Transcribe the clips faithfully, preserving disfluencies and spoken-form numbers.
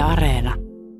Areena.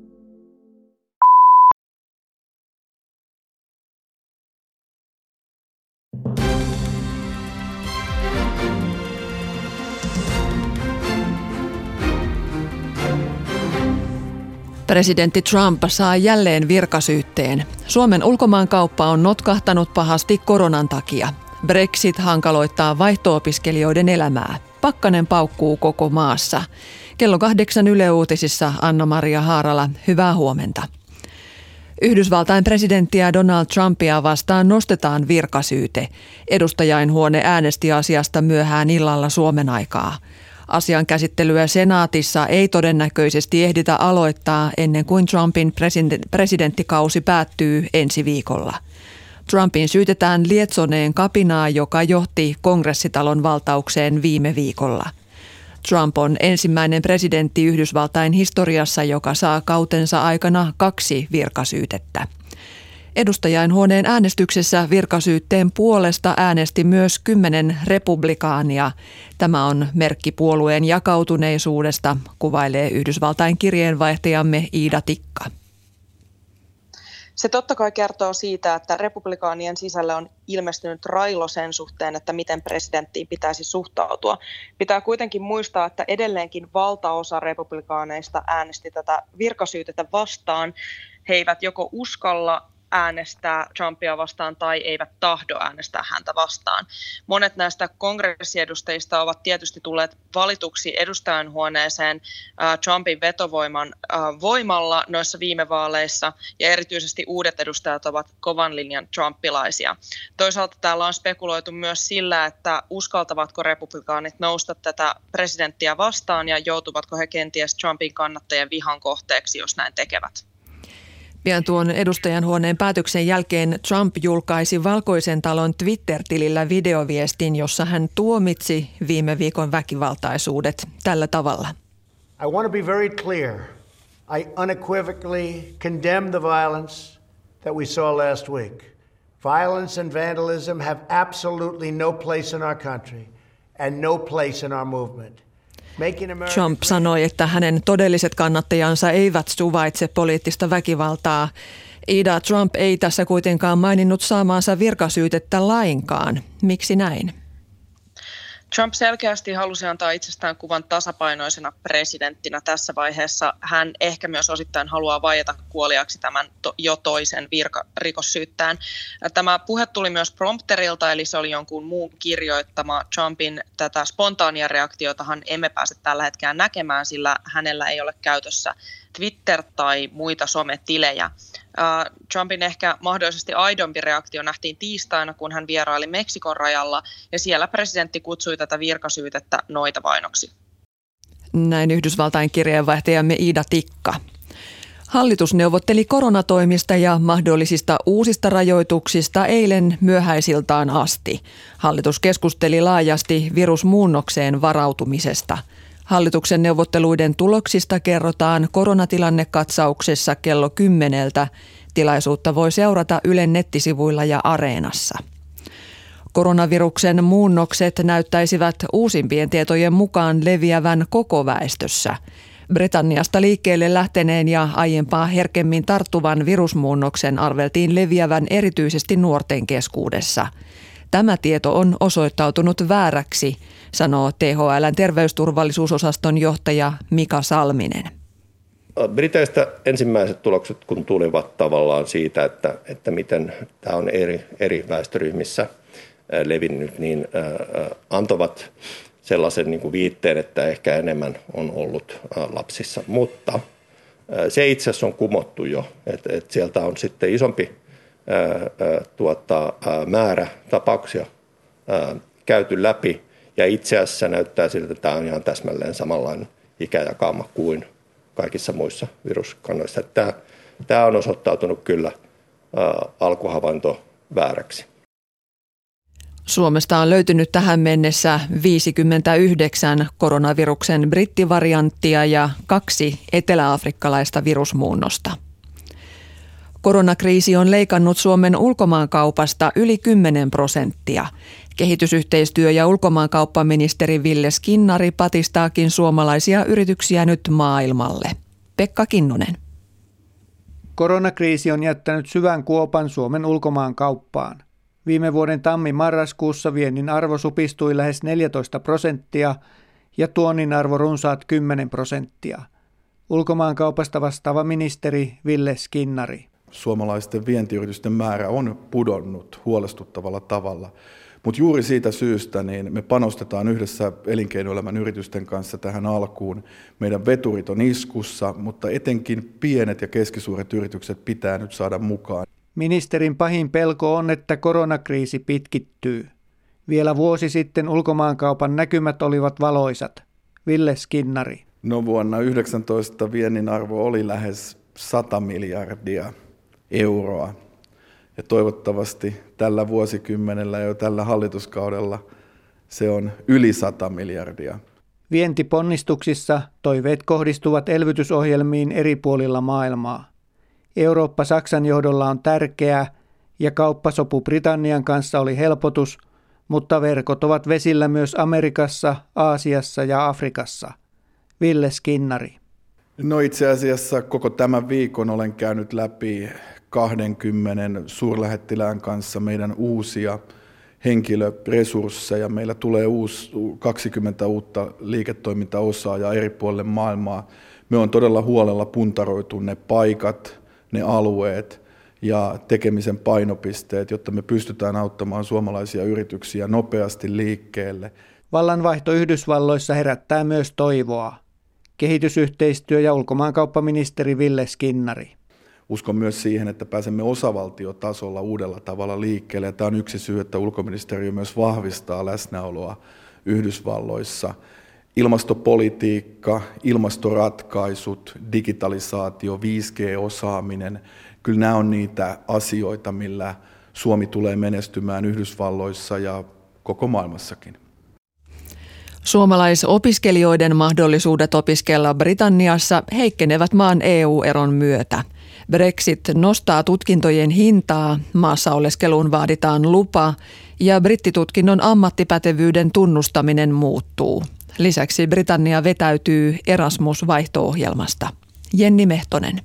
Presidentti Trump saa jälleen virkasyytteen. Suomen ulkomaankauppa on notkahtanut pahasti koronan takia. Brexit hankaloittaa vaihto-opiskelijoiden elämää. Pakkanen paukkuu koko maassa. Kello kahdeksan Yle Uutisissa Anna-Maria Haarala, hyvää huomenta. Yhdysvaltain presidenttiä Donald Trumpia vastaan nostetaan virkasyyte. Edustajainhuone äänesti asiasta myöhään illalla Suomen aikaa. Asian käsittelyä senaatissa ei todennäköisesti ehditä aloittaa ennen kuin Trumpin presidenttikausi päättyy ensi viikolla. Trumpin syytetään lietsoneen kapinaa, joka johti kongressitalon valtaukseen viime viikolla. Trump on ensimmäinen presidentti Yhdysvaltain historiassa, joka saa kautensa aikana kaksi virkasyytettä. Edustajainhuoneen äänestyksessä virkasyytteen puolesta äänesti myös kymmenen republikaania. Tämä on merkki puolueen jakautuneisuudesta, kuvailee Yhdysvaltain kirjeenvaihtajamme Iida Tikka. Se totta kai kertoo siitä, että republikaanien sisällä on ilmestynyt railo sen suhteen, että miten presidenttiin pitäisi suhtautua. Pitää kuitenkin muistaa, että edelleenkin valtaosa republikaaneista äänesti tätä virkasyytettä vastaan. He eivät joko uskalla äänestää Trumpia vastaan tai eivät tahdo äänestää häntä vastaan. Monet näistä kongressiedustajista ovat tietysti tulleet valituksi edustajanhuoneeseen äh, Trumpin vetovoiman äh, voimalla noissa viime vaaleissa, ja erityisesti uudet edustajat ovat kovan linjan trumpilaisia. Toisaalta täällä on spekuloitu myös sillä, että uskaltavatko republikaanit nousta tätä presidenttiä vastaan ja joutuvatko he kenties Trumpin kannattajien vihan kohteeksi, jos näin tekevät. Pian tuon edustajanhuoneen päätöksen jälkeen Trump julkaisi Valkoisen talon Twitter-tilillä videoviestin, jossa hän tuomitsi viime viikon väkivaltaisuudet tällä tavalla. I want to be very clear. I unequivocally condemn the violence that we saw last week. Violence and vandalism have absolutely no place in our country and no place in our movement. Trump sanoi, että hänen todelliset kannattajansa eivät suvaitse poliittista väkivaltaa. Ida, Trump ei tässä kuitenkaan maininnut saamaansa virkasyytettä lainkaan. Miksi näin? Trump selkeästi halusi antaa itsestään kuvan tasapainoisena presidenttinä tässä vaiheessa. Hän ehkä myös osittain haluaa vaieta kuoliaksi tämän to- jo toisen virkarikossyyttään. Tämä puhe tuli myös prompterilta, eli se oli jonkun muun kirjoittama. Trumpin tätä spontaania reaktiotahan emme pääse tällä hetkellä näkemään, sillä hänellä ei ole käytössä Twitter tai muita sometilejä. Trumpin ehkä mahdollisesti aidompi reaktio nähtiin tiistaina, kun hän vieraili Meksikon rajalla, ja siellä presidentti kutsui tätä virkasyytettä noitavainoksi. Näin Yhdysvaltain kirjeenvaihtajamme Iida Tikka. Hallitus neuvotteli koronatoimista ja mahdollisista uusista rajoituksista eilen myöhäisiltaan asti. Hallitus keskusteli laajasti virusmuunnokseen varautumisesta. Hallituksen neuvotteluiden tuloksista kerrotaan koronatilannekatsauksessa kello kymmeneltä. Tilaisuutta voi seurata Ylen nettisivuilla ja Areenassa. Koronaviruksen muunnokset näyttäisivät uusimpien tietojen mukaan leviävän koko väestössä. Britanniasta liikkeelle lähteneen ja aiempaa herkemmin tarttuvan virusmuunnoksen arveltiin leviävän erityisesti nuorten keskuudessa. Tämä tieto on osoittautunut vääräksi, sanoo T H L:n terveysturvallisuusosaston johtaja Mika Salminen. Briteistä ensimmäiset tulokset, kun tulivat tavallaan siitä, että, että miten tämä on eri, eri väestöryhmissä levinnyt, niin äh, antoivat sellaisen niin kuin viitteen, että ehkä enemmän on ollut äh, lapsissa. Mutta äh, se itse asiassa on kumottu jo, että, että sieltä on sitten isompi Ää, ää, tuota, ää, määrä tapauksia ää, käyty läpi, ja itse asiassa näyttää siltä, että tämä on ihan täsmälleen samanlainen ikäjakauma kuin kaikissa muissa viruskannoissa. Tämä, tämä on osoittautunut kyllä ää, alkuhavainto vääräksi. Suomesta on löytynyt tähän mennessä viisikymmentäyhdeksän koronaviruksen brittivarianttia ja kaksi eteläafrikkalaista virusmuunnosta. Koronakriisi on leikannut Suomen ulkomaankaupasta yli kymmenen prosenttia. Kehitysyhteistyö- ja ulkomaankauppaministeri Ville Skinnari patistaakin suomalaisia yrityksiä nyt maailmalle. Pekka Kinnunen. Koronakriisi on jättänyt syvän kuopan Suomen ulkomaankauppaan. Viime vuoden tammi-marraskuussa viennin arvo supistui lähes neljätoista prosenttia ja tuonnin arvo runsaat kymmenen prosenttia. Ulkomaankaupasta vastaava ministeri Ville Skinnari. Suomalaisten vientiyritysten määrä on pudonnut huolestuttavalla tavalla. Mutta juuri siitä syystä niin me panostetaan yhdessä elinkeinoelämän yritysten kanssa tähän alkuun. Meidän veturit on iskussa, mutta etenkin pienet ja keskisuuret yritykset pitää nyt saada mukaan. Ministerin pahin pelko on, että koronakriisi pitkittyy. Vielä vuosi sitten ulkomaankaupan näkymät olivat valoisat. Ville Skinnari. No vuonna yhdeksäntoista viennin arvo oli lähes sata miljardia euroa. Ja toivottavasti tällä vuosikymmenellä ja tällä hallituskaudella se on yli sata miljardia. Vientiponnistuksissa toiveet kohdistuvat elvytysohjelmiin eri puolilla maailmaa. Eurooppa Saksan johdolla on tärkeä ja kauppasopu Britannian kanssa oli helpotus, mutta verkot ovat vesillä myös Amerikassa, Aasiassa ja Afrikassa. Ville Skinnari. No itse asiassa koko tämän viikon olen käynyt läpi kaksikymmentä suurlähettilään kanssa meidän uusia henkilöresursseja. Meillä tulee uusi, kaksikymmentä uutta liiketoimintaosaajaa eri puolille maailmaa. Me on todella huolella puntaroitu ne paikat, ne alueet ja tekemisen painopisteet, jotta me pystytään auttamaan suomalaisia yrityksiä nopeasti liikkeelle. Vallanvaihto Yhdysvalloissa herättää myös toivoa. Kehitysyhteistyö- ja ulkomaankauppaministeri Ville Skinnari. Uskon myös siihen, että pääsemme osavaltiotasolla uudella tavalla liikkeelle. Tämä on yksi syy, että ulkoministeriö myös vahvistaa läsnäoloa Yhdysvalloissa. Ilmastopolitiikka, ilmastoratkaisut, digitalisaatio, viisi G-osaaminen, kyllä nämä on niitä asioita, millä Suomi tulee menestymään Yhdysvalloissa ja koko maailmassakin. Suomalaisopiskelijoiden mahdollisuudet opiskella Britanniassa heikkenevät maan E U-eron myötä. Brexit nostaa tutkintojen hintaa, maassa oleskeluun vaaditaan lupa ja brittitutkinnon ammattipätevyyden tunnustaminen muuttuu. Lisäksi Britannia vetäytyy Erasmus-vaihto-ohjelmasta. Jenni Mehtonen.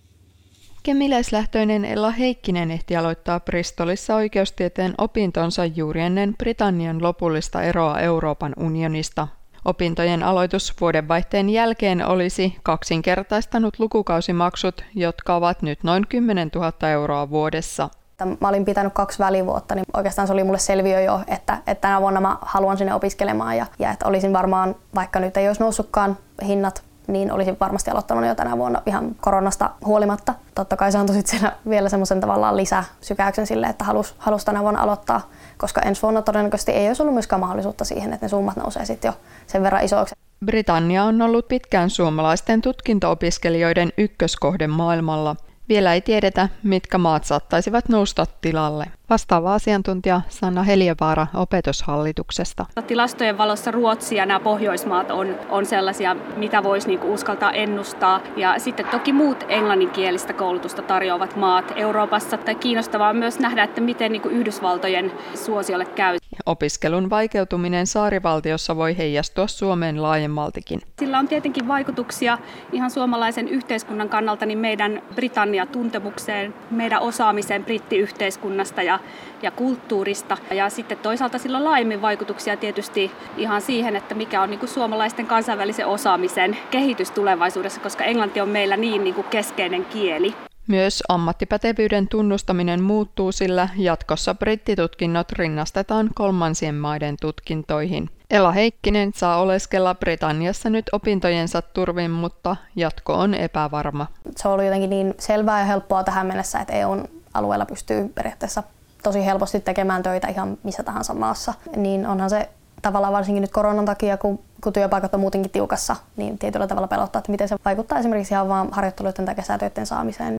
Kemiläislähtöinen Ella Heikkinen ehti aloittaa Bristolissa oikeustieteen opintonsa juuri ennen Britannian lopullista eroa Euroopan unionista. Opintojen aloitus vuodenvaihteen jälkeen olisi kaksinkertaistanut lukukausimaksut, jotka ovat nyt noin kymmenentuhatta euroa vuodessa. Mä olin pitänyt kaksi välivuotta, niin oikeastaan se oli mulle selviö jo, että, että tänä vuonna mä haluan sinne opiskelemaan ja, ja että olisin varmaan, vaikka nyt ei olisi noussutkaan hinnat, niin olisin varmasti aloittanut jo tänä vuonna ihan koronasta huolimatta. Totta kai se antoi sitten vielä semmoisen tavallaan lisäsykäyksen sille, että halus, halus tänä vuonna aloittaa, koska ensi vuonna todennäköisesti ei olisi ollut myöskään mahdollisuutta siihen, että ne summat nousee sitten jo sen verran isoiksi. Britannia on ollut pitkään suomalaisten tutkinto-opiskelijoiden ykköskohde maailmalla. Vielä ei tiedetä, mitkä maat saattaisivat nousta tilalle. Vastaava asiantuntija Sanna Heliövaara Opetushallituksesta. Tilastojen valossa Ruotsi ja nämä Pohjoismaat on, on sellaisia, mitä voisi niinku uskaltaa ennustaa. Ja sitten toki muut englanninkielistä koulutusta tarjoavat maat Euroopassa. Tai kiinnostavaa on myös nähdä, että miten niinku Yhdysvaltojen suosiolle käy. Opiskelun vaikeutuminen saarivaltiossa voi heijastua Suomeen laajemmaltikin. Sillä on tietenkin vaikutuksia ihan suomalaisen yhteiskunnan kannalta niin meidän Britannia-tuntemukseen, meidän osaamiseen brittiyhteiskunnasta ja, ja kulttuurista. Ja sitten toisaalta sillä on laajemmin vaikutuksia tietysti ihan siihen, että mikä on niin kuin suomalaisten kansainvälisen osaamisen kehitys tulevaisuudessa, koska englanti on meillä niin, niin kuin keskeinen kieli. Myös ammattipätevyyden tunnustaminen muuttuu, sillä jatkossa brittitutkinnot rinnastetaan kolmansien maiden tutkintoihin. Ella Heikkinen saa oleskella Britanniassa nyt opintojensa turvin, mutta jatko on epävarma. Se on ollut jotenkin niin selvää ja helppoa tähän mennessä, että E U:n alueella pystyy periaatteessa tosi helposti tekemään töitä ihan missä tahansa maassa. Niin onhan se tavallaan varsinkin nyt koronan takia, kun, kun työpaikat on muutenkin tiukassa, niin tietyllä tavalla pelottaa, että miten se vaikuttaa esimerkiksi ihan vaan harjoitteluiden tai kesätöiden saamiseen.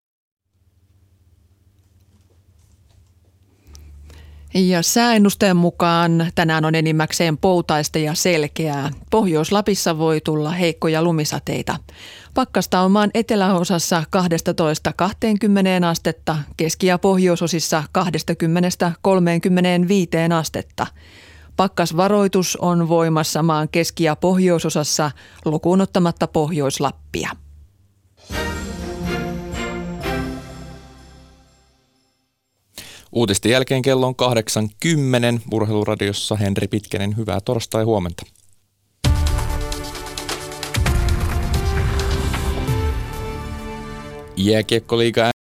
Ja sääennusteen mukaan tänään on enimmäkseen poutaista ja selkeää. Pohjois-Lapissa voi tulla heikkoja lumisateita. Pakkasta on maan eteläosassa kaksitoista kaksikymmentä astetta, keski- ja pohjoisosissa kaksikymmentä kolmekymmentäviisi astetta. Pakkasvaroitus on voimassa maan keski- ja pohjoisosassa lukuun ottamatta Pohjois-Lappia. Uutisten jälkeen kello on kahdeksan kymmenen. Urheiluradiossa Henri Pitkänen, hyvää torstai huomenta. Jääkiekkoliiga